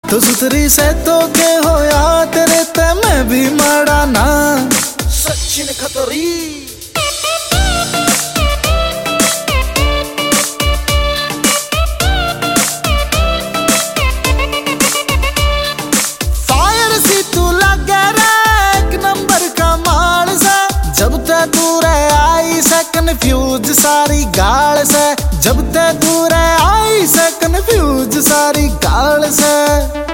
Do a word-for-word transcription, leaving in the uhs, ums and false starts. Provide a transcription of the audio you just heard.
तो सुथरी से तो के होया तेरे ते मैं भी माड़ा ना सचिन खतरी। फायर सी तू लगे रे एक नंबर का माल से, जब ते दूर आई से कन्फ्यूज सारी गाल से, जब ते दूर आई से कन्फ्यूज सारी गाल से।